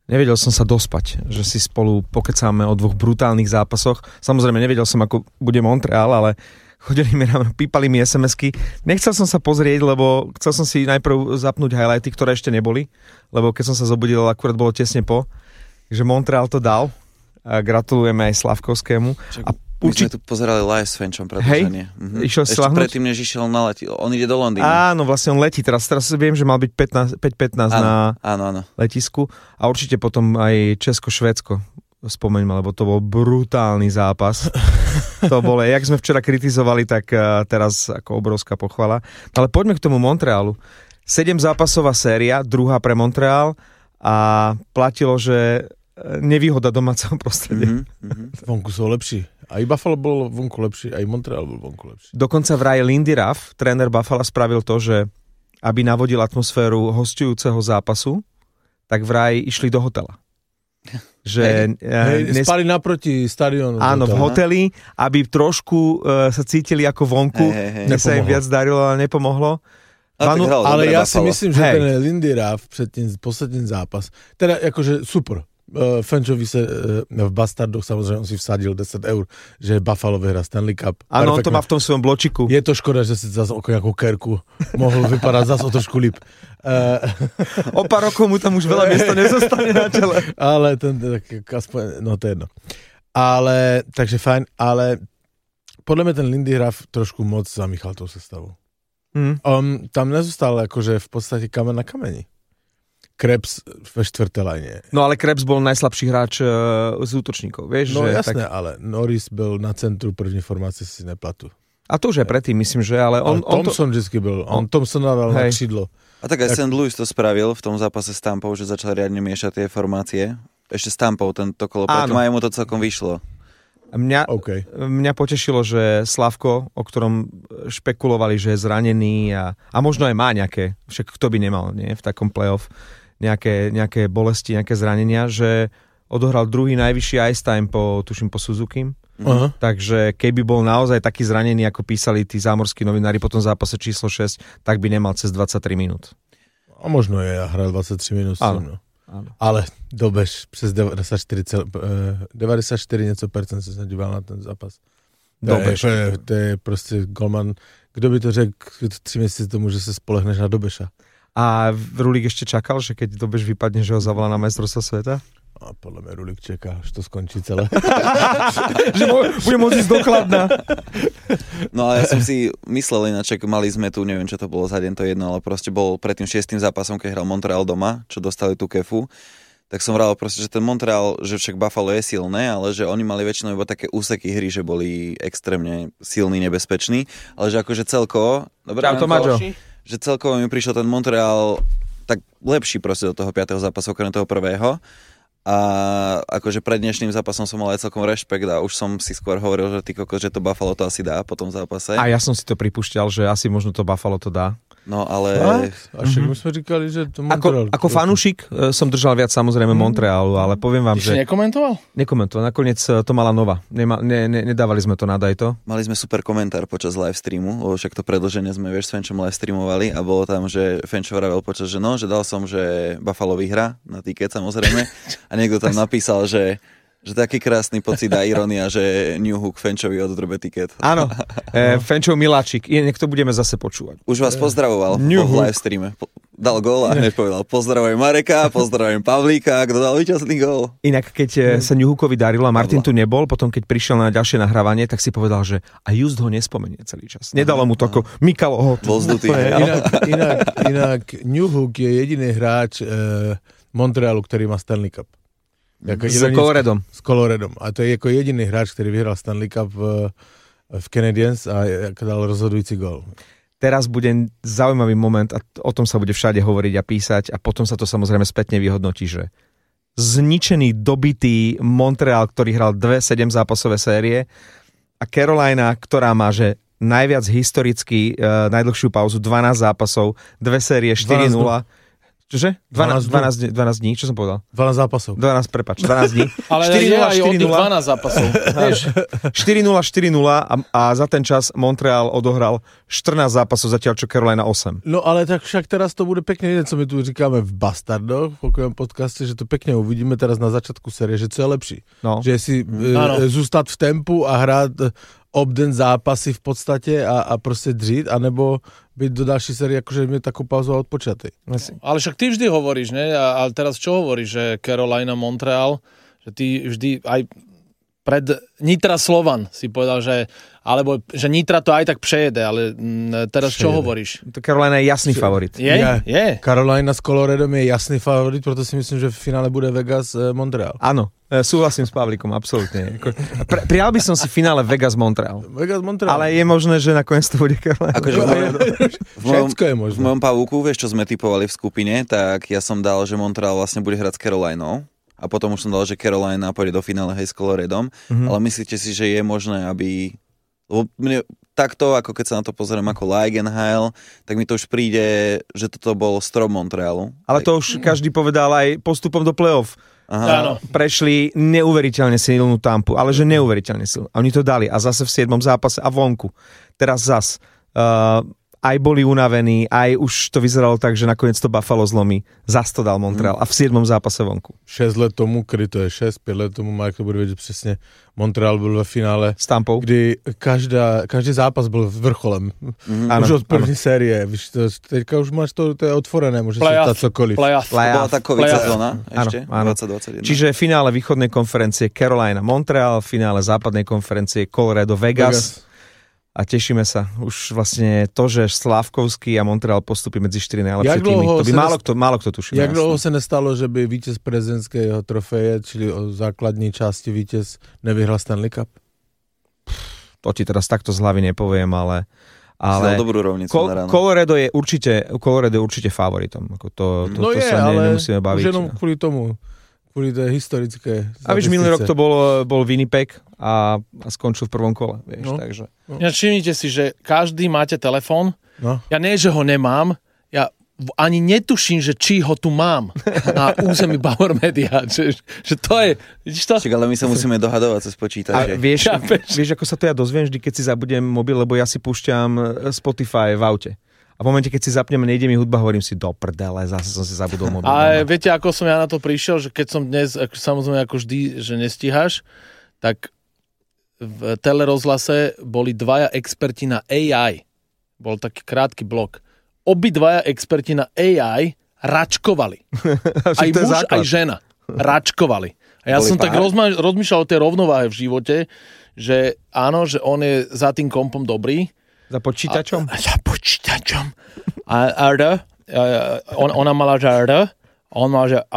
Nevedel som sa dospať, že si spolu pokecáme o 2 brutálnych zápasoch. Samozrejme, nevedel som, ako bude Montreal, ale pípali mi SMS-ky. Nechcel som sa pozrieť, lebo chcel som si najprv zapnúť highlighty, ktoré ešte neboli, lebo keď som sa zobudil, akurát bolo tesne po. Takže Montreal to dal. A gratulujeme aj Slavkovskému. My sme tu pozerali live s Fenčom predĺženie. Išiel si lahnuť? Predtým, než išiel na leti. On ide do Londýna. Áno, vlastne on letí. Teraz viem, že mal byť 5:15 na letisku. A určite potom aj Česko-Švédsko. Spomeňme, lebo to bol brutálny zápas. To bolo, jak sme včera kritizovali, tak teraz ako obrovská pochvala. Ale poďme k tomu Montrealu. 7-zápasová séria, druhá pre Montreal a platilo, že nevýhoda domáceho prostredia. Vonku sú lepší. Aj Buffalo bol vonku lepší, aj Montreal bol vonku lepší. Dokonca vraj Lindy Ruff, tréner Buffalo, spravil to, že aby navodil atmosféru hostujúceho zápasu, tak vraj išli do hotela. Že spali naproti stadiónu. Áno, v hoteli, aby trošku sa cítili ako vonku. Mne sa im viac darilo, ale nepomohlo. Ale ja si myslím, že ten Lindy Ruff pred tým posledný zápas, teda akože super. Fenčovi sa v Bastardoch samozrejme on si vsadil 10 eur, že Buffalo vyhrá Stanley Cup. Áno, on to má v tom svojom bločiku. Je to škoda, že si zase ako kerku mohol vypadať zase o trošku líp. O pár rokov mu tam už veľa miesta nezostane na čele. Ale ten, aspoň, no to je jedno. Ale, takže fajn, ale podľa mňa ten Lindy Ruff trošku moc zamýchal tou sestavou. Tam nezostal akože v podstate kameň na kameni. Krebs ve 4. line. No ale Krebs bol najslabší hráč z útočníkov, vieš? No že jasné, ale Norris byl na centru první formácie si neplatu. A to už aj predtým, myslím, že ale Thompson vždycky byl. Thompson dával na křídlo. A tak aj St. Louis to spravil v tom zápase s Tampou, že začal riadne miešať tie formácie. Ešte s Tampou tento kolo, predtým aj mu to celkom vyšlo. Mňa potešilo, že Slavko, o ktorom špekulovali, že je zranený a možno aj má nejaké, však kto by nemal, nie, v takom playoff, nejaké bolesti, nejaké zranenia, že odohral druhý najvyšší ice time tuším po Suzuki. Takže keby bol naozaj taký zranený, ako písali tí zámorskí novinári po tom zápase číslo 6, tak by nemal cez 23 minút. A možno je, hral 23 minút. Áno. Ale dobež přes 94 něco percent se jsem díval na ten zápas. To je prostě golman. Kdo by to řekl 3 měsíce tomu, že se spolehneš na Dobeša? A Rulík ešte čakal, že keď Dobeš vypadne, že ho zavolá na majstrovstvá sveta? A podľa mňa Rulík čeká, až to skončí celé. Že bude môcť ísť do Kladna. No a ja som si myslel, ináč, mali sme tu, neviem, čo to bolo za deň, to jedno, ale proste bol pred tým 6. zápasom, keď hral Montreal doma, čo dostali tú kefu, tak som vral proste, že ten Montreal, že však Buffalo je silné, ale že oni mali väčšinou iba také úseky hry, že boli extrémne silní, nebezpeční, ale že akože celkovo... Dobre, že celkovo mi prišiel ten Montreal tak lepší proste do toho 5. zápasu, okrem toho prvého. A akože pred dnešným zápasom som mal aj celkom rešpekt a už som si skôr hovoril, že ty kokos, že to Buffalo to asi dá po tom zápase. A ja som si to pripúšťal, že asi možno to Buffalo to dá. No ale... A však my sme říkali, že to Montreal... Ako fanúšik som držal viac samozrejme Montrealu, ale poviem vám, že... Ty si nekomentoval? Nekomentoval, nakoniec to mala Nova. Nedávali sme to na Dajto. Mali sme super komentár počas live streamu, lebo však to predĺženie sme, vieš, s Fenčom live streamovali a bolo tam, že Fenčo vravel počas, že no, že dal som, že Buffalo vyhra na tiket samozrejme a niekto tam napísal, že taký krásny pocit a irónia, že New Hook Fenčovi oddrbe tiket. Áno, Fenčov miláčik. Niekto budeme zase počúvať. Už vás pozdravoval po live streame. Dal gól a hneď povedal pozdravujem Mareka, pozdravujem Pavlíka, kto dal víťazný gól. Inak keď sa New Hookovi darilo a Martin tu nebol, potom keď prišiel na ďalšie nahrávanie, tak si povedal, že a Just ho nespomenie celý čas. Nedalo mu to ako Mikalo ho. Bol zdutý. Inak New Hook je jediný hráč Montrealu, ktorý má Stanley Cup. S Coloredom. S Coloredom. A to je ako jediný hráč, ktorý vyhral Stanley Cup v Canadiens a dal rozhodující gól. Teraz bude zaujímavý moment a o tom sa bude všade hovoriť a písať a potom sa to samozrejme spätne vyhodnotí, že zničený, dobitý Montreal, ktorý hral 2 7-zápasové série a Carolina, ktorá má, že najviac historicky najdlhšiu pauzu, 12 zápasov, 2 série 4-0. Čože? 12 dní, čo som povedal? 12 zápasov. 12 dní. Ale 4-0, aj od 12 zápasov. 4-0 a za ten čas Montreal odohral 14 zápasov, zatiaľ čo Carolina 8. No ale tak však teraz to bude pekne vidieť, co my tu říkáme v Bastardoch, v hokejovém podcaste, že to pekne uvidíme teraz na začiatku série, že co je lepší. No. Že si zůstat v tempu a hrát obden zápasy v podstate a proste dřít, anebo byť do ďalšej série, akože mať takú pauzu a odpočatej. Ale však ty vždy hovoríš, ne? A teraz čo hovoríš, že Carolina, Montreal, že ty vždy aj pred Nitra Slovan si povedal, že alebo že Nitra to aj tak prejede, ale teraz čo hovoríš? Carolina je jasný favorit. Je. Carolina s Coloradom je jasný favorit, proto si myslím, že v finále bude Vegas Montreal. Áno, súhlasím s Pavlíkom, absolútne. Prijal by som si finále Vegas Montreal. Ale je možné, že nakoniec to bude Carolina. Všetko je možné. V mojom pavúku, vieš, čo sme typovali v skupine, tak ja som dal, že Montreal vlastne bude hrať s Carolinou. A potom už som dal, že Carolina pôjde do finále s Coloradom. Ale myslíte si, že je možné, aby... Lebo mne, takto, ako keď sa na to pozriem ako Leigenheil, tak mi to už príde, že toto bol strop Montrealu. Ale to už každý povedal aj postupom do play-off. Prešli neuveriteľne silnú Tampu, ale že neuveriteľne silnú. A oni to dali a zase v 7. zápase a vonku. Teraz zas... aj boli unavení, aj už to vyzeralo tak, že nakoniec to Buffalo zlomí. Zas to dal Montreal a v 7. zápase vonku. 6 let tomu, kedy to je 6, 5 let tomu, Marek to bude vedieť presne, Montreal byl ve finále, s Tampou, kdy každý zápas byl vrcholem. Už od první série. Víš, teďka už máš to je otvorené, môže sa stať cokoliv. Playoff. Bola tá COVID sezóna ešte, áno. 2021. Čiže finále východnej konferencie Carolina, Montreal, finále západnej konferencie Colorado, Vegas. A tešíme sa. Už vlastne to, že Slávkovský a Montreal postupí medzi 4 najlepšie týmy. To by málo kto tušil. Jak dlouho se nestalo, že by vítěz prezidentského trofeje, čili o základní části vítěz, nevyhral Stanley Cup? To ti teraz takto z hlavy nepoviem, ale dobrú rovnicu na ráno. Colorado je určite favoritom. To sa nemusíme baviť. Už jenom kvôli tomu. Kvôli to historické statistice. A víš, minulý rok to bol Winnipeg a skončil v prvom kole. Vieš, takže. Ja všimnite si, že každý máte telefón. No. Ja nie, že ho nemám. Ja ani netuším, že či ho tu mám na území Bauer Media. Že to je... Vidíš to? Čiže, ale my sa musíme dohadovať cez počítače. Vieš, ako sa to ja dozviem vždy, keď si zabudnem mobil, lebo ja si púšťam Spotify v aute. A v momente, keď si zapnem a nejde mi hudba, hovorím si do prdele, zase som si zabudol mobil. A viete, ako som ja na to prišiel, že keď som dnes, samozrejme ako vždy, že nestíhaš, tak v telerozhlase boli 2 experti na AI. Bol taký krátky blok. Obidvaja experti na AI račkovali. Aj muž, aj žena. Račkovali. A ja som tak rozmýšľal o tej rovnováhe v živote, že áno, že on je za tým kompom dobrý. Za počítačom? Za počítačom. Ona mala, že on mal, že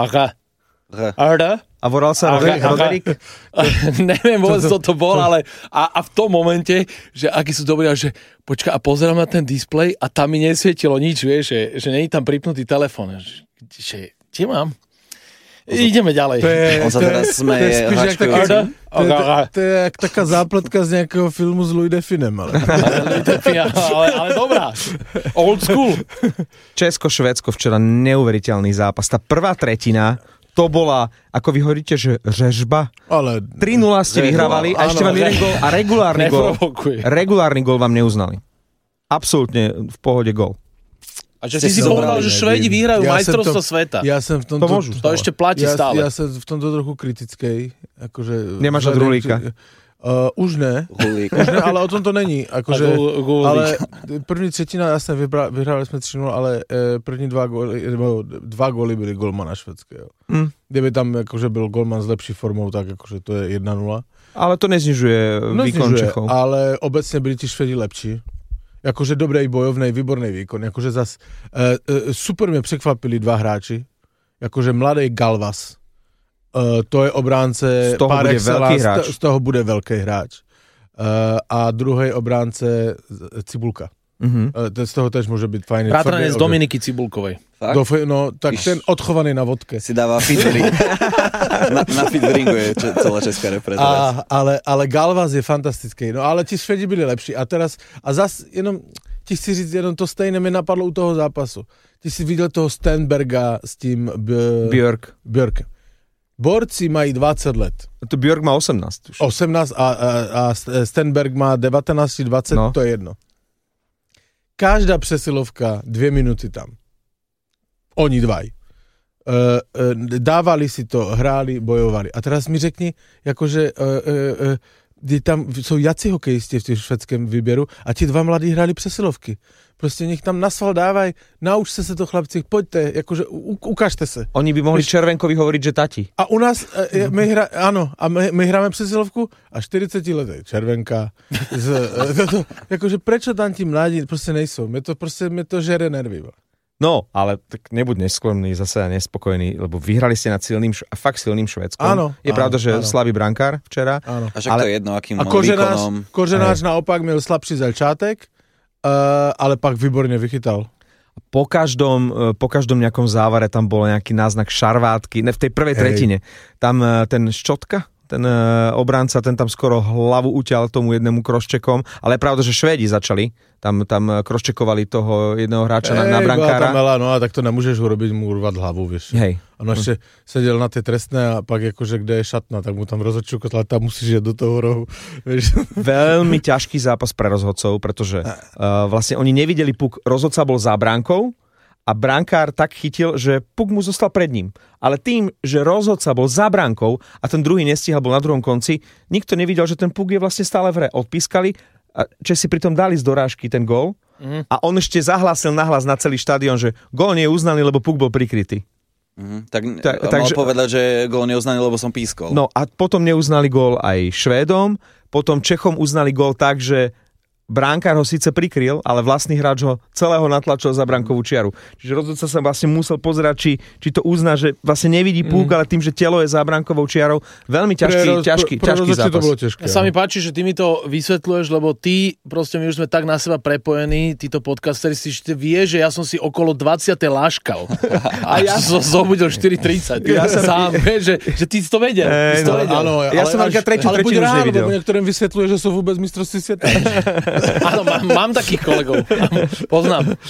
A volal sa Roderick? Neviem vôbec, to bol, ale a v tom momente, že akí sú dobrí, že počkaj, a pozerám na ten displej a tam mi nesvietilo nič, vieš, že nie je tam pripnutý telefón. Že kde mám? Ideme ďalej. On sa teraz smeje. To je jak taká zápletka z nejakého filmu s Louis Definem. Ale dobrá. Old school. Česko-Švédsko včera neuveriteľný zápas. Tá prvá tretina, to bola, ako vy hovoríte, že řežba. 3-0 ste vyhrávali a ešte vám jeden gól a regulárny gól vám neuznali. Absolútne v pohode gól. A že si povedal, že Švédi vyhrajú majstrovstvo sveta. Ja som v tomto... To ešte platí stále. Ja som v tomto trochu kritickej. Akože, nemáš od Rulíka? Už ne, ale o tom to není. Akože, ale první třetina, jasne, vyhrali sme 3-0, ale první 2 góly byli golmana švedského. Kdyby tam akože byl golman s lepší formou, tak akože to je 1-0. Ale to neznižuje výkon Čechov. Ale obecne byli tí Švedi lepší. Jakože dobrej bojovnej, výbornej výkon. Jakože zas super mě překvapili 2 hráči. Jakože mladý Galvas. To je obránce par excellence. Z toho bude veľký hráč. A druhý obránce Cibulka. Z toho tež môže byť fajný. Bratranec Dominiky Cibulkovej. No, tak ten odchovaný na vodke. Si dáva feedring. na feedringu je celá česká reprezentácia. Ale Galvas je fantastický. No ale ti Švedi byli lepší. A zas jenom ti chci říct, jenom to stejné mi napadlo u toho zápasu. ty si videl toho Stenberga s tím Björk. Borci mají 20 let. To Björk má 18. Už. 18 a Stenberg má 19, 20, no. To je jedno. Každá přesilovka 2 minuty tam. Oni dvaj. Dávali si to, hráli, bojovali. A teraz mi řekni, jakože tam jsou jací hokejisti v těch švédském výběru a ti 2 mladí hráli přesilovky. Prostě nech tam na sval dávaj, naučte se to chlapci, pojďte, jakože ukážte se. Oni by mohli Červenkovi hovoriť, že tati. A u nás, my hráme přesilovku a 40 letej Červenka. Jakože prečo tam ti mladí prostě nejsou? Mě to žere nervy. No, ale tak nebuď nesklonný zase a nespokojný, lebo vyhrali ste nad fakt silným Švédskom. Áno. Je pravda, že slabý brankár včera. Áno. A však to je jedno, akým výkonom. Koženář naopak měl slabší začátek, ale pak výborne vychytal. Po každom nejakom závare tam bol nejaký náznak šarvátky. V tej prvej tretine. Tam ten Ščotka, ten obránca, ten tam skoro hlavu utiaľ tomu jednému Kroščekom, ale je pravda, že Švédi začali, tam Kroščekovali toho jedného hráča na brankára. No a tak to nemôžeš urobiť, mu urvať hlavu, vieš. Hej. On ešte sedel na tej trestné a pak akože kde je šatna, tak mu tam rozhodčuko, ale tam musíš jať do toho rohu, vieš. Veľmi ťažký zápas pre rozhodcov, pretože vlastne oni nevideli puk, rozhodca bol za bránkou, a brankár tak chytil, že puk mu zostal pred ním. Ale tým, že rozhodca bol za bránkou a ten druhý nestíhal, bol na druhom konci, nikto nevidel, že ten puk je vlastne stále v hre. Odpískali, a Česi pritom dali z dorážky ten gól a on ešte zahlásil nahlas na celý štadión, že gól nie je uznaný, lebo puk bol prikrytý. Takže mal povedať, že gól neuznaný, lebo som pískol. No a potom neuznali gól aj Švédom, potom Čechom uznali gól tak, že bránkár ho síce prikryl, ale vlastný hráč ho celého natlačil za bránkovú čiaru. Čiže rozhodca sa vlastne musel pozerať, či to uzná, že vlastne nevidí púk, ale tým, že telo je za bránkovou čiarou, veľmi ťažký zápas. To bolo ťažké. Sa mi páči, že ty mi to vysvetľuješ, lebo ty, proste my už sme tak na seba prepojení, títo podcasteri, si vie, že ja som si okolo 20. láškal. A ja som zobudil 4:30. Ja sám, že ty si to vedel. Áno, ja som až tretiu tretinu už nevidel. Ale niektorým vysvetľuje, že sú vôbec mistrovství sveta. Áno, mám takých kolegov. Poznám.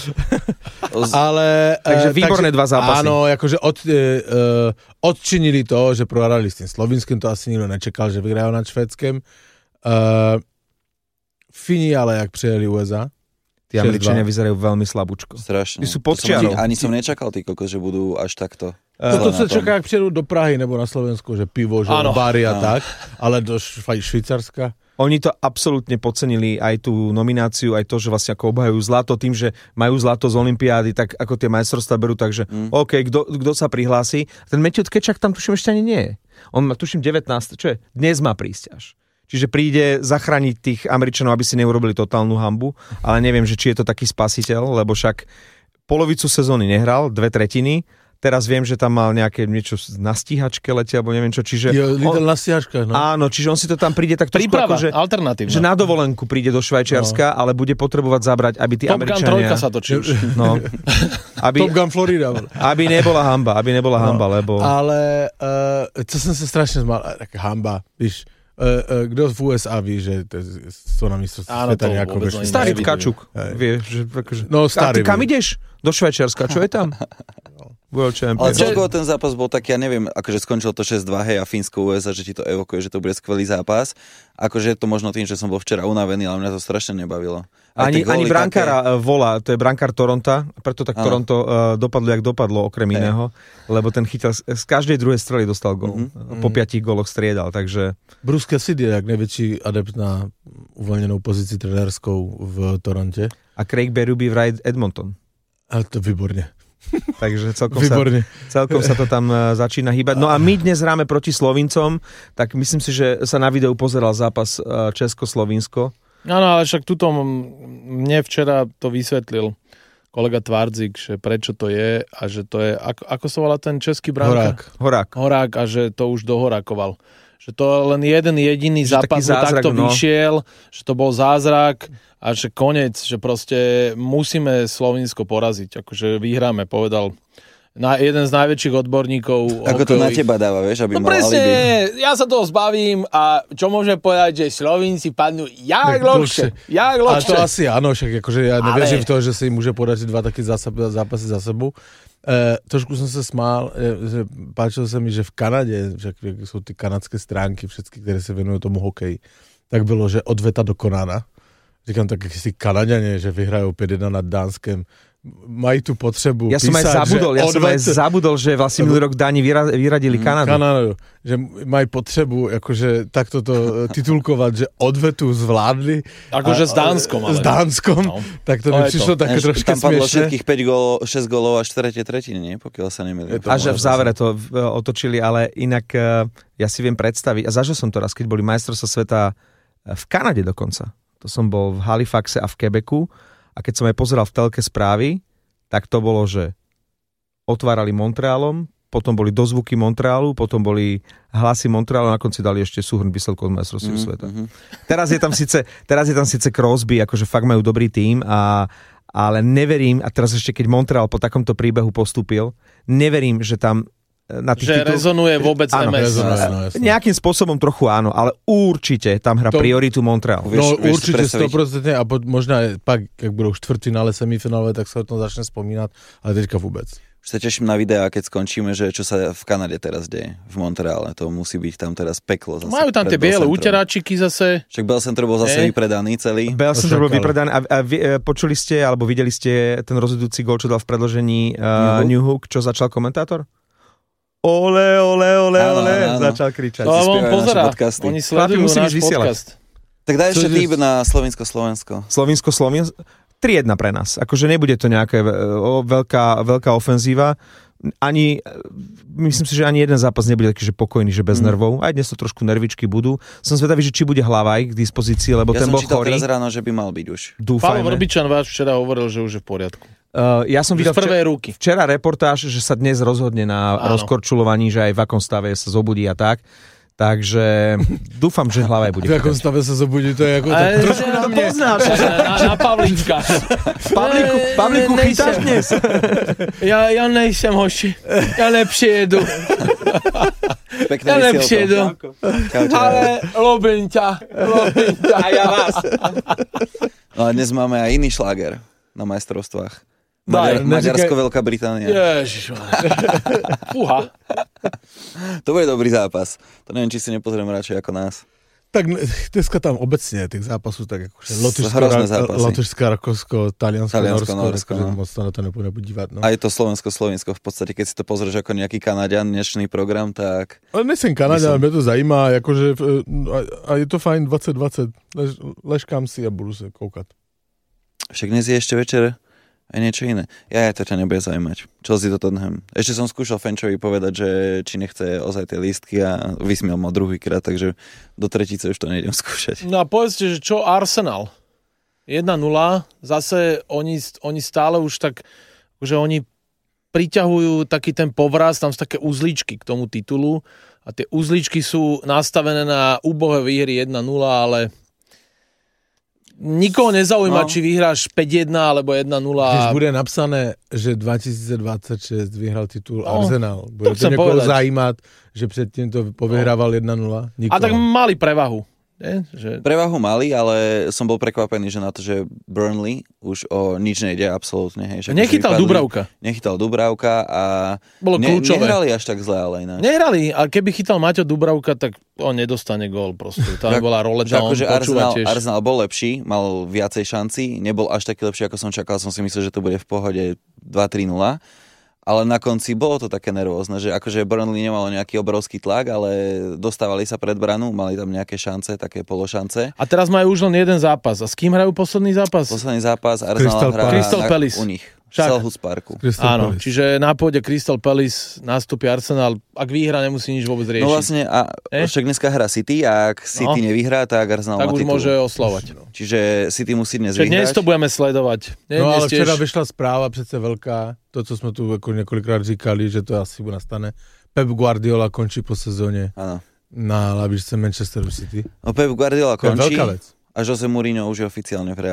Takže výborné 2 zápasy. Áno, akože odčinili to, že prohrali s tým Slovinským, to asi nikto nečekal, že vyhrajú nad Švédskem. Fini ale jak prijeli USA. Tí Američania vyzerajú veľmi slabúčko. Strašne. Tí sú pod čiarou. Ani som nečakal, že budú až takto. To sa čaká, ak prijedú do Prahy nebo na Slovensku, že pivo, že bary a tak, ale do Švýcarska. Oni to absolútne podcenili, aj tú nomináciu, aj to, že vlastne ako obhajujú zlato, tým, že majú zlato z olympiády, tak ako tie majstrovstvá berú, takže OK, kto sa prihlási. Ten Matthew Tkečak tam tuším ešte ani nie je. On má tuším 19, čo je? Dnes má prísť až. Čiže príde zachrániť tých Američanov, aby si neurobili totálnu hanbu, ale neviem, že či je to taký spasiteľ, lebo však polovicu sezóny nehral, 2/3. Teraz viem, že tam mal nejaké niečo na stíhačke lete, alebo neviem čo, čiže... Na stíhačkách, no. Áno, čiže on si to tam príde tak trošku príprava, ako, že, alternatívna. Že na dovolenku príde do Švajčiarska, ale bude potrebovať zabrať, aby tí Top Američania... Gun 3 sa točí už. No, Top Gun Florida. Aby nebola hamba, lebo... Ale to som sa strašne zmal, taká hamba, víš, kto v USA ví, že to na mistrovství sveta nejako... Starý Tkačuk, vieš, že... No, starý. A ty kam ideš? Do Švajčiarska, čo je tam? Ale celkovo ten zápas bol taký, ja neviem, akože skončilo to 6-2, hej, a Fínsko USA, že ti to evokuje, že to bude skvelý zápas. Akože to možno tým, že som bol včera unavený, ale mňa to strašne nebavilo. Ani brankára volá, to je brankár Toronta, preto tak Toronto dopadlo, jak dopadlo, okrem iného, lebo ten chytil z každej druhej strely dostal gól. Po 5 góloch striedal, takže... Bruce Cassidy je jak najväčší adept na uvoľnenou pozícii trenérskou v Toronte. A Craig Berube vraj Edmonton. Ale to výborne. Takže celkom sa to tam začína hýbať. No a my dnes hráme proti Slovincom, tak myslím si, že sa na videu pozeral zápas Česko-Slovinsko. Áno, ale však tuto mne včera to vysvetlil kolega Tvardzik, že prečo to je a že to je, ako sa volá ten český brankár? Horák a že to už dohorakoval. Že to len jeden jediný zápas takto vyšiel, že to bol zázrak a že konec, že proste musíme Slovinsko poraziť, akože vyhráme, povedal jeden z najväčších odborníkov. Ako to na teba dáva, vieš, aby mal presne, alibi. ja sa toho zbavím a čo môžeme povedať, že Slovinci padnú jak dlhšie. A to asi áno, však akože ja neverím v to, že si môže podať 2 také zápasy za sebou. Trošku som sa smál, že páčilo sa mi, že v Kanade, že sú ty kanadské stránky, všetky, ktoré sa venujú tomu hokeji, tak bylo, že odveta dokonána. Říkám, tak si Kanaďanie, že vyhrajú 5-1 nad Dánskem, mají tu potřebu ja som aj zabudol, že vlastne minulý rok Dáni vyradili Kanadu. Že mají potřebu akože takto to titulkovať, že odvetu zvládli. Akože s Dánskom. S Dánskom. No. Tak to neprišlo také troške smiešne. Tam padlo všetkých 6 gólov až 4. tretiny, nie? Pokiaľ sa nemýlim. Až v závere to otočili, ale inak ja si viem predstaviť, a zažil som to raz, keď boli majstrovstvá sveta v Kanade dokonca. To som bol v Halifaxe a v Quebecu. A keď som aj pozeral v telke správy, tak to bolo, že otvárali Montrealom, potom boli dozvuky Montrealu, potom boli hlasy Montrealu, na konci dali ešte súhrn výsledkov od majstrovstiev sveta. Teraz je tam síce Crosby, akože fakt majú dobrý tím, ale neverím, a teraz ešte keď Montreal po takomto príbehu postúpil, neverím, že tam na tých že rezonuje vôbec MS. Nejakým spôsobom trochu áno, ale určite tam hrá prioritu Montreal. No určite 100% a možno aj pak, ak budú štvrtfinále, semifinále, tak sa o tom začne spomínať, ale teďka vôbec. Už sa teším na videá, keď skončíme, že čo sa v Kanade teraz deje, v Montreale. To musí byť tam teraz peklo. Zase majú tam tie biele uteráčiky zase. Však Bell Center bol zase vypredaný celý. Bell Center bol vypredaný a počuli ste, alebo videli ste ten rozhodujúci gól, čo dal v predĺžení Newhook, čo začal komentátor? Ole, začal kričať. To on pozerá, oni sledujú náš podcast. Tak daj ešte tým na Slovinsko. Slovinsko. 3-1 pre nás. Akože nebude to nejaká veľká ofenzíva. Myslím si, že ani jeden zápas nebude taký, že pokojný, že bez nervov. Aj dnes to trošku nervičky budú. Som zvedavý, že či bude Hlavaj k dispozícii, lebo ten bol chorý. Ja som čítal teraz ráno, že by mal byť už. Pavel Vrbičan váš včera hovoril, že už je v poriadku. Ja som videl včera reportáž, že sa dnes rozhodne na rozkorčulovaní, že aj v akom stave sa zobudí a tak. Takže dúfam, že Hlavaj bude. V akom stave sa zobudí, to je ako tak trošku na mne. Poznáš. Na Pavlíčka. Pavlíku chytáš dnes? Ja nejsem hoši. Ja nepřijedu. Ja nepřijedu. Ale ľúbim ťa. A ja vás. No a dnes máme aj iný šláger na majstrovstvách. Maďarsko, Veľká Británia. Ježišmar. Fúha. To bude dobrý zápas. To neviem, či si nepozriem radšej ako nás. Tak dneska tam obecne tých zápasov, tak akože Lotyšsko, Rakousko, Taliansko, Norsko, moc sa na to nepôjde podívať. No. Aj to Slovensko, v podstate, keď si to pozrieš ako nejaký Kanaďan, dnešný program, tak... Ale nesem Kanaďan, mňa to zajímá, akože, a je to fajn 2020, leškám si a budu sa koukať. Však dnes je ešte večer aj niečo iné. Ja to ťa nebude zaujímať. Chelsea to Tottenham. Ešte som skúšal Fenčovi povedať, že či nechce ozaj tie lístky a vysmiel ma druhýkrát, takže do tretice už to nejdem skúšať. No a povedzte, že čo Arsenal? 1-0, zase oni stále už tak, že oni priťahujú taký ten povraz, tam sú také uzličky k tomu titulu a tie uzličky sú nastavené na úbohé výhry 1-0, ale nikoho nezaujíma, či vyhráš 5-1 alebo 1-0. Když bude napsané, že 2026 vyhral titul Arsenal, bude to niekoho zajímať, že predtým to povyhrával 1-0? Nikoho. A tak mali prevahu. Že... Prevahu mali, ale som bol prekvapený, že na to, že Burnley už o nič nejde absolútne. Hej. Nechytal Dubravka a nehrali až tak zle, ale ináč. Nehrali, ale keby chytal Maťo Dubravka, tak on nedostane gól proste. Tam bola roleta, on počúva tiež. Arsenal bol lepší, mal viacej šancí, nebol až taký lepší, ako som čakal. Som si myslel, že to bude v pohode 2-3-0. Ale na konci bolo to také nervózne, že akože Burnley nemalo nejaký obrovský tlak, ale dostávali sa pred branu, mali tam nejaké šance, také pološance. A teraz majú už len jeden zápas. A s kým hrajú posledný zápas? Posledný zápas Arsenal hrá Crystal Palace. U nich. Selhurst Parku. Áno, čiže na pôde Crystal Palace nástupí Arsenal. Ak vyhrá, nemusí nič vôbec riešiť. No vlastne, však dneska hrá City a ak City nevyhrá, tak Arsenal má titul. Tak už môže oslavať. Čiže City musí dnes vyhrať. Dnes to budeme sledovať. No ale včera vyšla správa přece veľká, to, co sme tu několikrát říkali, že to asi nastane. Pep Guardiola končí po sezóne na lavičce Manchesteru City. No Pep Guardiola končí. To je veľká vec. A Jose Mourinho už je oficiálne v Reále.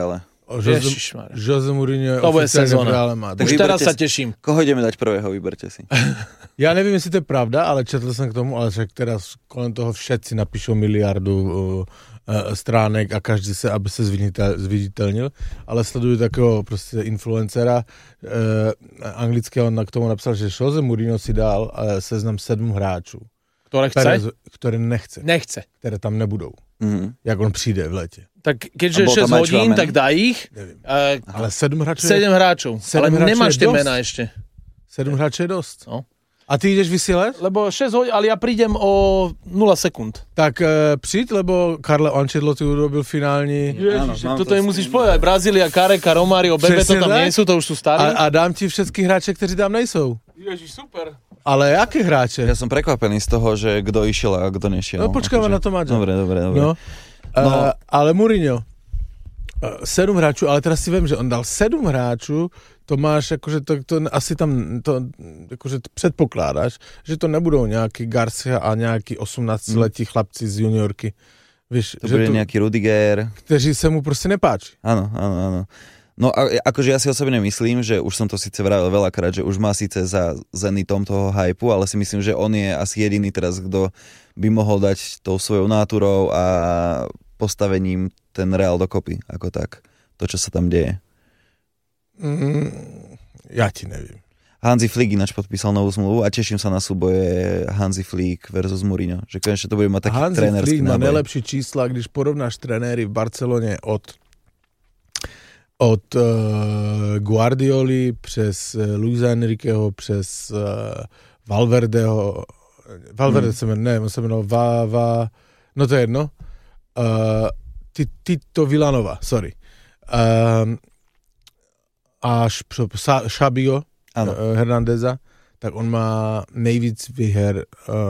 Jose Mourinho je oficiálne v Reále Madrid. Už teraz sa teším. Koho ideme dať prvého, vyberte si. Ja neviem, jestli to je pravda, ale četl som k tomu, ale však teraz kolem toho všetci napíšou miliardu stránek a každý se, aby se zviditelnil, ale sleduju takého prostě influencera anglického, on k tomu napsal, že Jose Mourinho si dal seznam 7 hráčů. Ktoré nechce. Které tam nebudou. Jak on přijde v létě. Tak keďže 6 hodín, tak dá ich. Ale 7 hráčov. 7 hráčov. Ale nemáš tie mená ešte. 7 hráčov je dosť. No. A ty ideš vysielať? Lebo 6 hodín, ale ja prídem o 0 sekúnd. Tak přijď, lebo Carlo Ancelotti urobil finální... Ježiš, toto im musíš povedať. Brazília, Kareka, Romário, Bebe, to tam nie sú, to už sú starí. A dám ti všetky hráče, kteří tam nejsou. Ježiš, super. Ale aké hráče? Ja som prekvapený z toho, že kto išiel a kto nešiel. No počkáme na to, Maďo. Dobre. No. Ale Mourinho, 7 hráčů, ale teraz si viem, že on dal 7 hráčů, to máš, akože to asi tam, to, akože předpokládáš, že to nebudou nejaký Garcia a nejaký 18-letí chlapci z juniorky. Víš, to bude nejaký Rudiger. Kteří sa mu proste nepáči. Áno. No akože ja si osobne myslím, že už som to síce vravil veľakrát, že už má síce za zenitom toho hypu, ale si myslím, že on je asi jediný teraz, kto by mohol dať tou svojou náturou a postavením ten Real dokopy, ako tak. To, čo sa tam deje. Ja ti neviem. Hansi Flick ináč podpísal novú zmluvu a teším sa na súboje Hansi Flick versus Mourinho. Že konečne to bude mať taký Hansi trénerský Flick má náboj. najlepší čísla, když porovnáš trenéry v Barcelone od Guardioli přes Luisa Enriqueho, přes Valverdeho. Valverde on se jmenoval no to je jedno. Tito Villanova, sorry. Až Xabio Hernandeza, tak on má nejvíc výher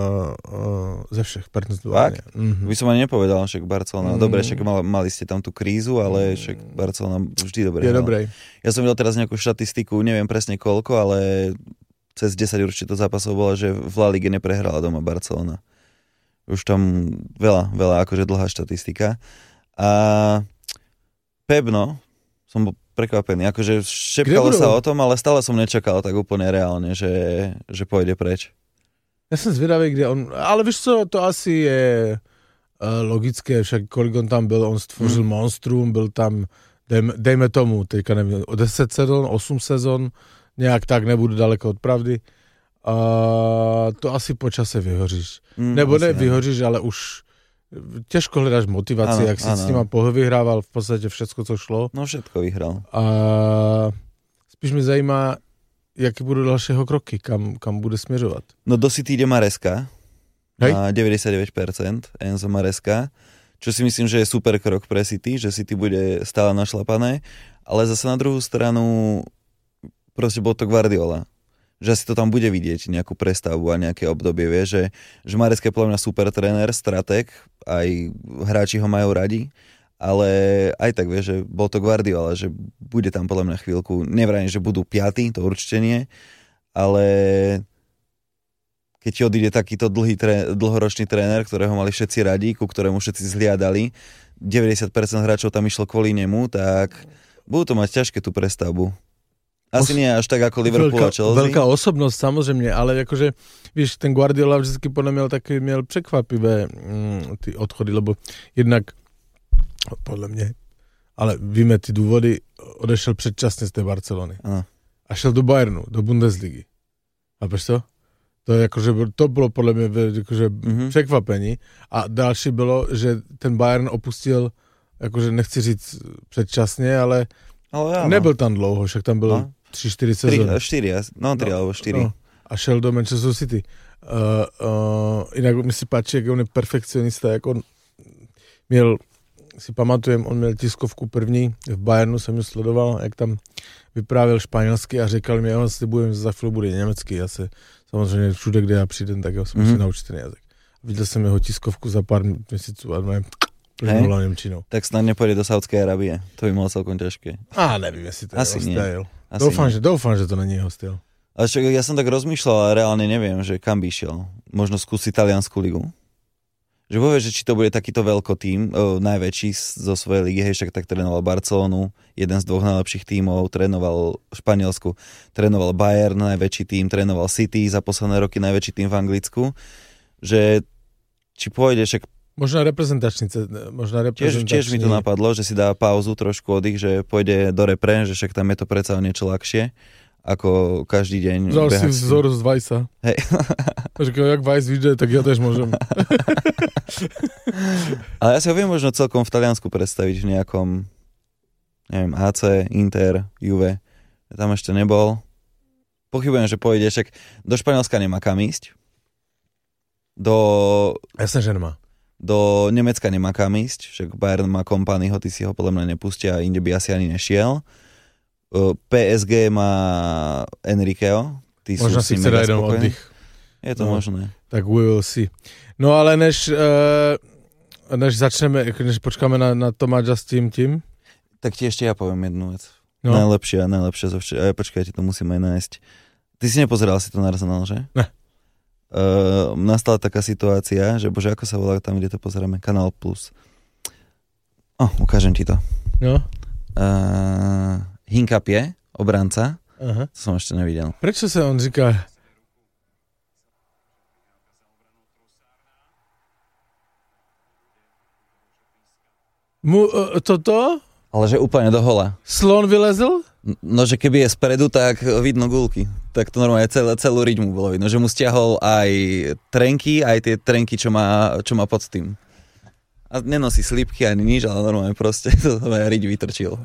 ze všech partnerství. By som ani nepovedal, však Barcelona. Dobre, však mali ste tam tú krízu, ale však Barcelona vždy dobre. Je dobré. Ja som videl teraz nejakú štatistiku, neviem presne koľko, ale cez 10 určite zápasov bola, že v La Ligue neprehrala doma Barcelona. Už tam veľa akože dlhá štatistika. A Pebno, som bol prekvapený, akože šepkalo sa o tom, ale stále som nečakal tak úplne reálne, že pôjde preč. Ja som zvedavý, kde on, ale víš co, to asi je logické, však kolik on tam byl, on stvořil monstrum, byl tam, dejme tomu, teďka nevím, 10 sezon, 8 sezon, nějak tak, nebudu daleko od pravdy. To asi po čase vyhoříš. Nebo ne vyhoříš, ale už ťažko hledáš motivaci, jak si s nima povyhrával v podstate všetko, co šlo. No všetko vyhral. A spíš mi zajímá, jaké budú ďalšieho kroky, kam bude směřovat. No do City ide Maresca, na 99%, Enzo Maresca, čo si myslím, že je super krok pre City, že City bude stále našlapané, ale zase na druhú stranu proste bol to Guardiola. Že asi to tam bude vidieť, nejakú prestavbu a nejaké obdobie, vie, že Maresca je podľa mňa super tréner, stratég, aj hráči ho majú radi, ale aj tak vie, že bol to Guardiola, že bude tam podľa mňa chvíľku, nevrajím, že budú 5, to určite nie, ale keď ti odíde takýto dlhoročný tréner, ktorého mali všetci radi, ku ktorému všetci zhliadali, 90% hráčov tam išlo kvôli nemu, tak budú to mať ťažké tú prestavbu. Asi nie až tak ako Liverpool a Chelsea. Veľká osobnosť, samozrejme, ale akože, víš, ten Guardiola vždycky podľa mňa měl překvapivé ty odchody, lebo jednak, podľa mňa, ale víme ty důvody, odešel předčasne z té Barcelony. A šel do Bayernu, do Bundesligy. Chápeš to? To bylo podľa mňa akože překvapení. A další bylo, že ten Bayern opustil, akože nechci říct předčasne, ale nebyl tam dlouho, však tam byl 3-4 sezóny. 3 alebo 4. No. A šel do Manchester City. Inak mi si páči, jak on je perfekcionista, jak on měl, si pamatujem, on měl tiskovku první, v Bayernu jsem ju sledoval, jak tam vyprávěl španělsky a říkal mi, já slibujem, že za chvíli bude německý. Já se samozřejmě všude, kde já přijdem, tak já se musím naučit ten jazyk. Viděl jsem jeho tiskovku za pár měsíců a plynula Němčinou. Tak snad nepôjde do Saudskej Arábie. To by malo celkom ťažké. Nevím, jestli to je asi jeho styl. Doufám, že to není jeho styl. Ale ja som tak rozmýšľal a reálne neviem, že kam by išiel. Možno skúsiť taliansku ligu. že že či to bude takýto veľkotím, najväčší zo svojej ligy, však tak trénoval Barcelonu, jeden z 2 najlepších tímov, trénoval Španielsku, trénoval Bayern, najväčší tím, trénoval City, za posledné roky najväčší tím v Anglicku, že či pôjde, však Možno reprezentačný. Tiež mi to napadlo, že si dá pauzu, trošku oddych, že pôjde do repre, že však tam je to predsa o niečo ľahšie, ako každý deň. Vzal si vzor z Vajsa. Hej. Jak Vajs vyjde, tak ja tež môžem. Ale ja si ho viem možno celkom v Taliansku predstaviť v nejakom, neviem, AC, Inter, Juve. Tam ešte nebol. Pochybujem, že pôjde, však do Španielska nemá kam ísť. Jasne, že nemá. Do Nemecka nemá kam ísť, však Bayern má Kompanyho, ty si ho podľa mňa nepustia, inde by asi ani nešiel. PSG má Enriqueho, tí možno sú si chce dať oddych. Je to možné. Tak we will see. No ale než začneme, než počkáme na Tomáča s tím, tak ti ešte ja poviem jednu vec. No. Najlepšia zo všetkých. Počkajte, to musím aj nájsť. Ty si nepozeral si to na Arsenal, že? Ne. Nastala taká situácia, že bože, ako sa volá tam, kde to pozeráme? Kanál Plus. Ukážem ti to. No. Hinkapie, obranca. Aha. To som ešte nevidel. Prečo sa on říká? Toto? Ale že úplne do hola. Slon vylezl? No, že keby je spredu, tak vidno gulky. Tak to normálne celú riť mu bolo vidno. Že mu stiahol aj trenky, aj tie trenky, čo má pod tým. A nenosí slípky ani nič, ale normálne proste to riť vytrčil.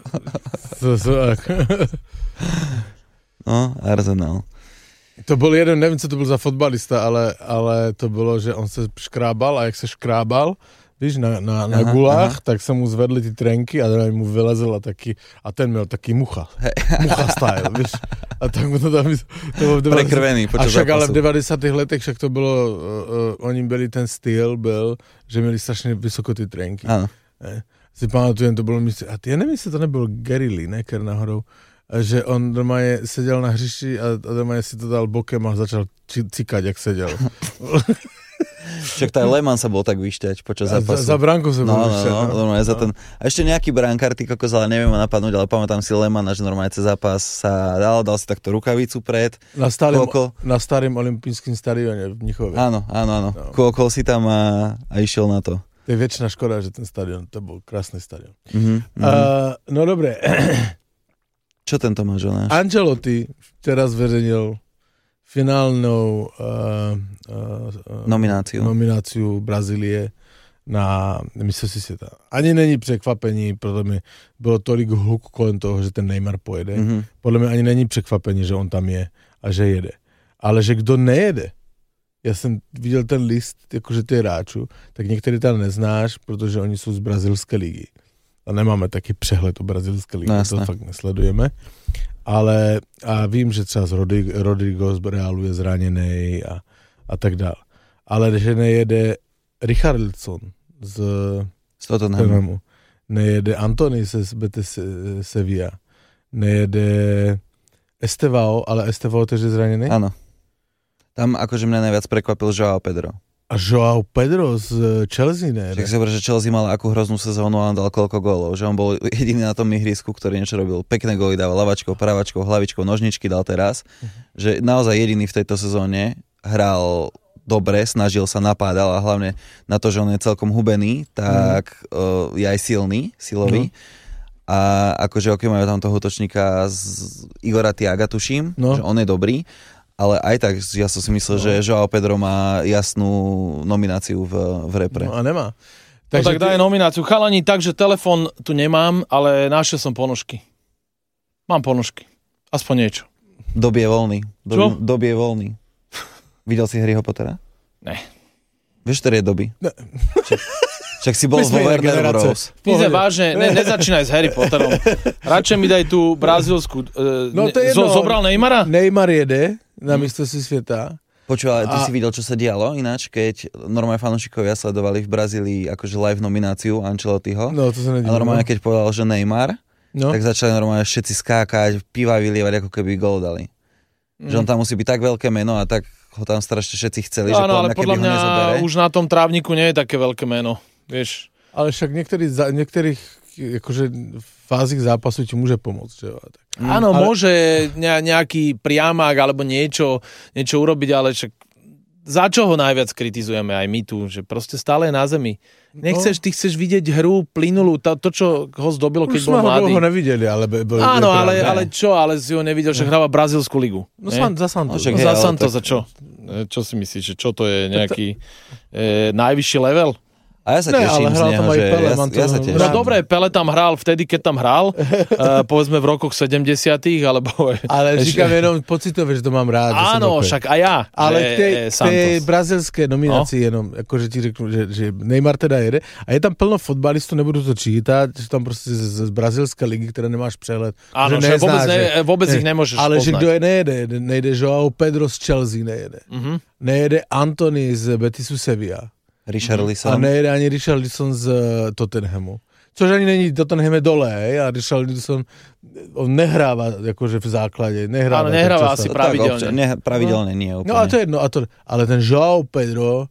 No, Arsenal. To bol jeden, neviem, co to bol za fotbalista, ale to bolo, že on sa škrábal a jak sa škrábal, víš, na gulách, tak sa mu zvedli ty trenky a mu vylezl a ten měl taký mucha style, víš. A tak mu to tam... Prekrvený počas zápasu. A však ale v 90. letech však to bylo, oni byli, ten styl byl, že měli strašně vysoko ty trenky. Áno. Si pamatujem, to bylo místo, a já nevím, jestli to nebyl Gary Lineker náhodou, že on normálně seděl na hřišti a normálně si to dal bokem a začal cikať, jak seděl. Však tá Lehmann sa bol tak vyšťať počas zápasu. Za bránku sa bol vyšťať. Normálne za ten. A ešte nejaký brankár, ty kokos, ale neviem ma napadnúť, ale pamätám si Lehmanna, že normálne cez zápas sa dal si takto rukavicu pred. Na starým olympijským stadióne v Mnichove. Áno. No. Kôkol si tam a išiel na to. To je väčšina škoda, že ten stadión, to bol krásny stadión. No dobre. Čo tento máš o náš? Ancelotti teraz zverejnil finálnou nomináciu Brazílie na mistrovství světa. Ani není překvapení, protože mi bylo tolik hluku kolem toho, že ten Neymar pojede. Podle mě ani není překvapení, že on tam je a že jede. Ale že kdo nejede, já jsem viděl ten list, jakože ty hráčů, tak některý tam neznáš, protože oni jsou z brazilské ligy. A nemáme taky přehled o brazilské ligy, to fakt nesledujeme. Ale a vím, že třeba Rodrigo z Realu je zraněný a tak dále. Ale že nejede Richarlison z Tottenhamu, nejede Antony z Betis Sevilla, nejede Estevao, ale Estevao tež je zranený? Áno. Tam akože mňa najviac prekvapil João Pedro. A João Pedro z Chelsea, ne? Však si hovorí, že Chelsea mal akú hroznú sezónu a on dal koľko gólov. Že on bol jediný na tom ihrisku, ktorý niečo robil. Pekné góly dával lavačkou, pravačkou, hlavičkou, nožničky dal teraz. Že naozaj jediný v tejto sezóne hral dobre, snažil sa, napádal a hlavne na to, že on je celkom hubený, tak je aj silový. A akože majú tam toho útočníka z Igora Thiaga, tuším, že on je dobrý. Ale aj tak, ja som si myslel, že João Pedro má jasnú nomináciu v repre. No a nemá. Takže tak daj nomináciu. Chalani, takže telefon tu nemám, ale našiel som ponožky. Mám ponožky. Aspoň niečo. Dob je voľný. Dob je voľný. Videl si Harryho Pottera? Ne. Vieš, ktoré je doby? Ne. Však si bol vo Warner Bros. Píze vážne, nezačínaj s Harry Potterom. Radšej mi daj tú brazílsku. Zobral Neymara? Neymar jede na mistrovství sveta. Počúvaj, ty si videl, čo sa dialo ináč, keď normálne fanúšikovia sledovali v Brazílii akože live nomináciu Ancelottiho. No, to sa nedíva. A normálne, keď povedal, že Neymar, tak začali normálne všetci skákať, piva vylievať, ako keby gól dali. Že on tam musí byť tak veľké meno a tak ho tam strašne všetci chceli, že ale podľa mňa už na tom trávniku nie je také veľké meno, vieš. Ale však niektorých akože fázich zápasu ti môže pomôcť. Že? Áno, môže nejaký priamák alebo niečo urobiť, ale však za čo ho najviac kritizujeme aj my tu, že proste stále je na zemi. Ty chceš vidieť hru plynulú, to čo ho zdobilo, keď bol mladý. Už sme ho nevideli, ale... Áno, ale čo? Ale si ho nevidel, že hráva Brazílsku ligu. No za Santos. Za Santos, za čo? Čo si myslíš, že čo to je nejaký najvyšší level? A ja sa teším z neho, že ja sa teším. No dobre, Pele tam hral vtedy, keď tam hral, povedzme v rokoch 70-tych, alebo... Ale říkam jenom pocitové, že to mám rád. Áno, však aj ja. Ale k tej brazilské nominácii jenom, akože ti řeknu, že Neymar teda jede. A je tam plno fotbalistů, nebudu to čítať, že tam prostě z brazilské ligy, ktoré nemáš přehled. Áno, že vôbec ich nemôžeš ale poznať. že kdo nejde Joao Pedro z Chelsea nejede. Nejede Antony z Betisu Sevilla. Richarlison. A nejde ani Richarlison z Tottenhamu. Což ani není Tottenhame dole, a Richarlison on nehrává akože v základe. Áno, nehráva asi pravidelne. Pravidelne nie úplne. No a to je jedno. Ale ten Joao Pedro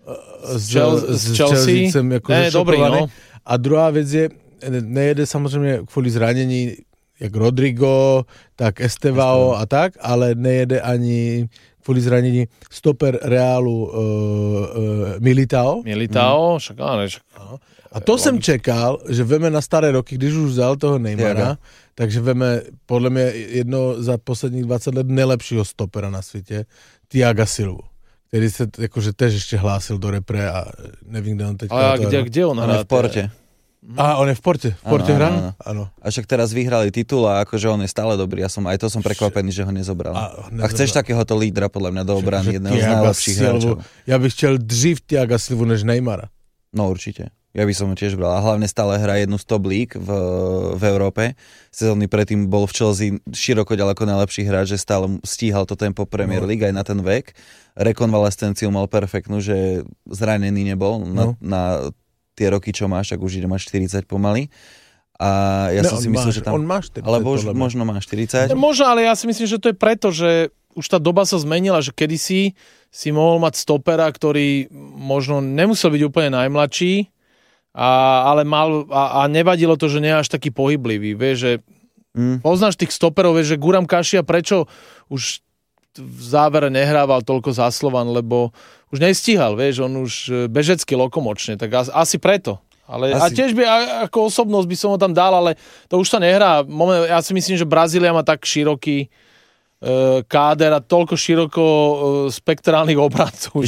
z Chelsea akože dobrý, no. A druhá vec je, nejede samozrejme kvôli zranení jak Rodrigo, tak Estevao a tak, ale nejede ani kvôli zranení stoper Reálu Militao. Však áno. A to som čekal, že veme na staré roky, když už vzal toho Neymara, takže veme podľa mňa jedno za posledních 20 let nejlepšího stopera na svete, Thiaga Silvu, ktorý sa akože tež ešte hlásil do repre a nevím, kde on teď... A kde on hrá? V Porte. A on je v Porte hrá? Áno. A však teraz vyhrali titul a akože on je stále dobrý. Aj to som prekvapený, že ho nezobral. A chceš takéhoto lídra podľa mňa do obrany, jedného z najlepších hráčov. Ja bych chcel dřív Thiaga Silvu než Neymara. No určite. Ja by som ho tiež bral. A hlavne stále hrá jednu z top líg v Európe. Sezóny predtým bol v Chelsea široko ďaleko najlepší hráč, že stále stíhal to tempo Premier League aj na ten vek. Rekonvalescenciu mal perfektnú, že zranený nebol na tie roky, čo máš, tak už ide máš 40 pomaly. A ja som si myslel, že tam... On má 40. Alebo už možno má 40. Možno, ale ja si myslím, že to je preto, že už tá doba sa zmenila, že kedysi si mohol mať stopera, ktorý možno nemusel byť úplne najmladší, ale mal a nevadilo to, že nie je až taký pohyblivý. Vieš, že poznáš tých stoperov, vieš, že Guram Kašia prečo už v závere nehrával toľko za Slovan, lebo už nestíhal, vieš, on už bežecky lokomočne, tak asi preto. A tiež by ako osobnosť by som ho tam dal, ale to už sa nehrá. Ja si myslím, že Brazília má tak široký káder a toľko široko spektrálnych obrancov.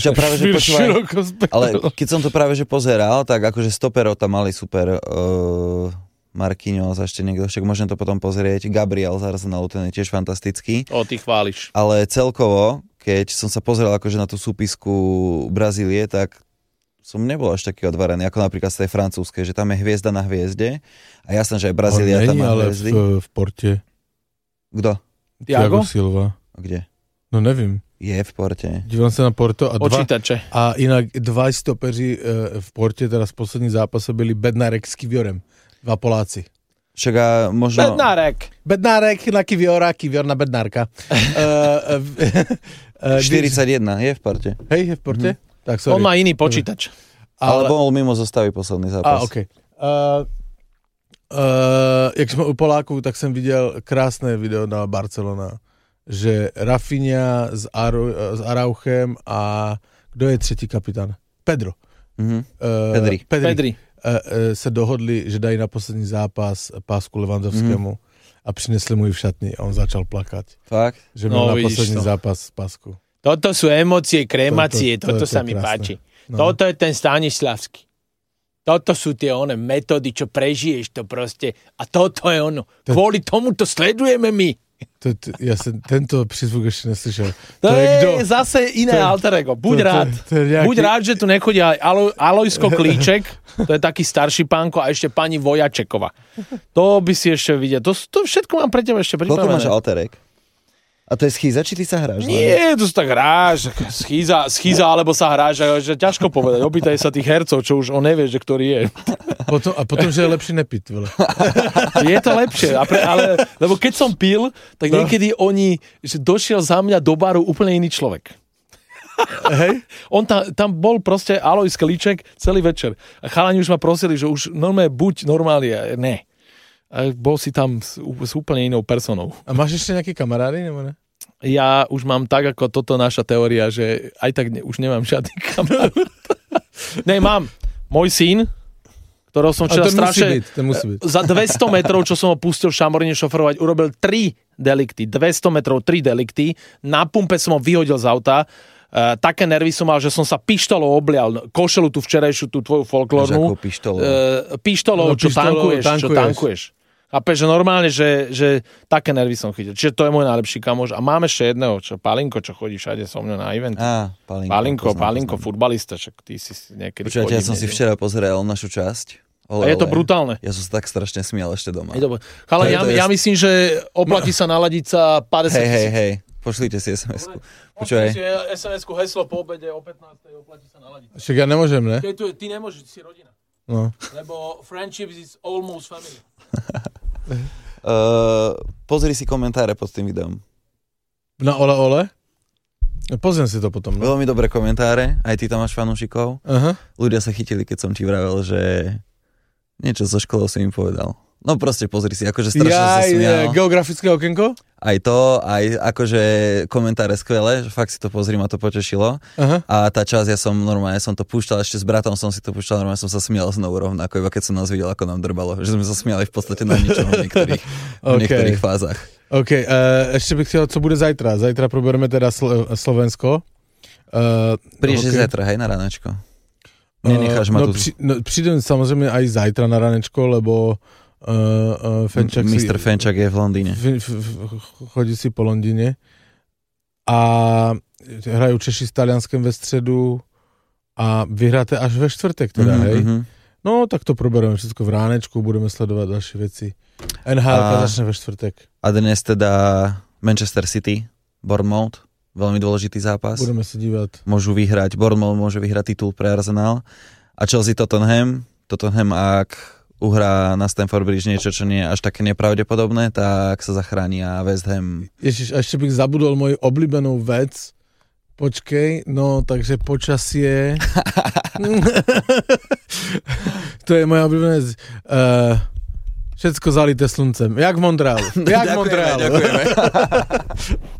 Ale keď som to práve že pozeral, tak akože stoperov tam mali super Marquinhos a ešte niekto, však môžem to potom pozrieť. Gabriel z Arsenalu, ten je tiež fantastický. Ty chváliš. Ale celkovo, keď som sa pozrel akože na tú súpisku Brazílie, tak som nebol až taký odvarený, ako napríklad z tej francúzskej, že tam je hviezda na hviezde a jasné, že aj Brazília tam má hviezdy. V Porte. Kto? Thiago Silva. Kde? No nevím. Je v Porte. Dívam sa na Porto Počítače. A inak dva stopeři v Porte teraz v poslední zápase byli Bednarek s Kiviorem. Dva Poláci. Však a možno... Bednárek na Kiviora, Kivior na Bednárka. 41 je v Porte. Hej, je v Porte? Tak, sorry. On má iný počítač. Ale bol mimo zostavy posledný zápas. OK. Jak sme u Polákov, tak som videl krásne video na Barcelona, že Rafinha s Arauchem a kdo je třetí kapitán? Pedro. Pedri. Se dohodli, že dají na poslední zápas pásku Levandovskému a přinesli mu ji v šatni a on začal plakať. Fakt? Že mal na poslední zápas pásku. Toto sú emócie, kremácie, toto sa mi páči. No. Toto je ten Stanislavský. Toto sú tie metódy, čo prežiješ to proste. A toto je ono. Kvôli tomu to sledujeme my. Ja som tento prízvuk ešte neslyšel. To je zase iné alter ego. Buď rád. Buď rád, že tu nechodí aj Alojsko Klíček, to je taký starší pánko, a ešte pani Vojačekova. To by si ešte videl. To všetko mám pre teba ešte pripravené. Koľko máš alter eg? A to je schýza, či ty sa hráš? Nie, to sa tak hráš. Schýza, alebo sa hráš, že ťažko povedať. Opýtaj sa tých hercov, čo už on nevie, že ktorý je. Potom, že je lepšie nepiť. Je to lepšie, ale lebo keď som pil, tak niekedy že došiel za mňa do baru úplne iný človek. Hej? On tam bol proste Alojz Klíček celý večer. A chalani už ma prosili, že už normálne buď normálne, ne. A bol si tam s úplne inou personou. A máš ešte nejaké kamarády, nebo ne? Ja už mám tak, ako toto naša teória, že aj tak už nemám žiadny kamarát. Ne, mám. Môj syn, ktorého som včera strašne... Ten musí byť. Za 200 metrov, čo som ho pustil v Šamoríne šoferovať, urobil 3 delikty. 200 metrov, 3 delikty. Na pumpe som ho vyhodil z auta. Také nervy som mal, že som sa pištolou oblial. Košelu tú včerajšiu, tú tvoju folklórnu. Pištolou, čo tankuješ. Chápeš, že normálne, že také nervy som chytil. Čiže to je môj najlepší kamoš. A mám ešte jedného, Palinko, čo chodí všade so mnou na eventy. Palinko, futbalista, čo ty si niekedy chodí. Počujete, ja som si včera pozrel našu časť. A je to brutálne. Ja som sa tak strašne smial ešte doma. Chala, ja myslím, že oplatí sa naladiť sa 50 000. Hej. Pošlite si SMS-ku. Počúvaj. Pošlite si SMS-ku heslo po obede o 15. oplatí sa naladiť. Však ja nemôžem, ne? Ty nemôžeš, si rodina. No. Lebo friendship is almost family. Pozri si komentáre pod tým videom. Na Ole? Pozriem si to potom. No. Veľmi dobré komentáre, aj ty tam máš fanúšikov. Uh-huh. Ľudia sa chytili, keď som ti vravel, že niečo zo školou si im povedal. No proste pozri si, akože strašne sa smial. Geografické okienko? Aj to, aj akože komentáre skvelé, že fakt si to pozri, ma to potešilo. Uh-huh. A tá časť, ja som to púšťal, ešte s bratom som si to púšťal, normálne som sa smial znovu rovnako, iba keď som nás videl, ako nám drbalo. Že sme sa smiali v podstate na ničom v niektorých fázach. OK, ešte bych chcel, co bude zajtra. Zajtra probereme teda Slovensko. Prídeš zajtra, hej, na ránečko. Nenecháš ma tu. Prídem samozrejme aj zajtra na ránečko, lebo Mr. Fenčak je v Londýne. Chodí si po Londýne a hrajú Češi s Talianskem ve středu a vyhráte až ve čtvrtek teda, hej? No, tak to probereme všetko v ránečku, budeme sledovať ďalšie veci. NHL začne ve čtvrtek. A dnes teda Manchester City, Bournemouth, veľmi dôležitý zápas. Budeme sa dívať. Bournemouth môže vyhrať titul pre Arsenal. A Chelsea Tottenham, ak uhrá na Stamford Bridge niečo, čo nie je až také nepravdepodobné, tak sa zachráni a West Ham... Ježiš, a ešte bych zabudol moju oblíbenú vec. Počkej, no, takže počasie... To je moja oblíbená vec. Všetko zalité sluncem. Jak v Montrealu. Ďakujeme.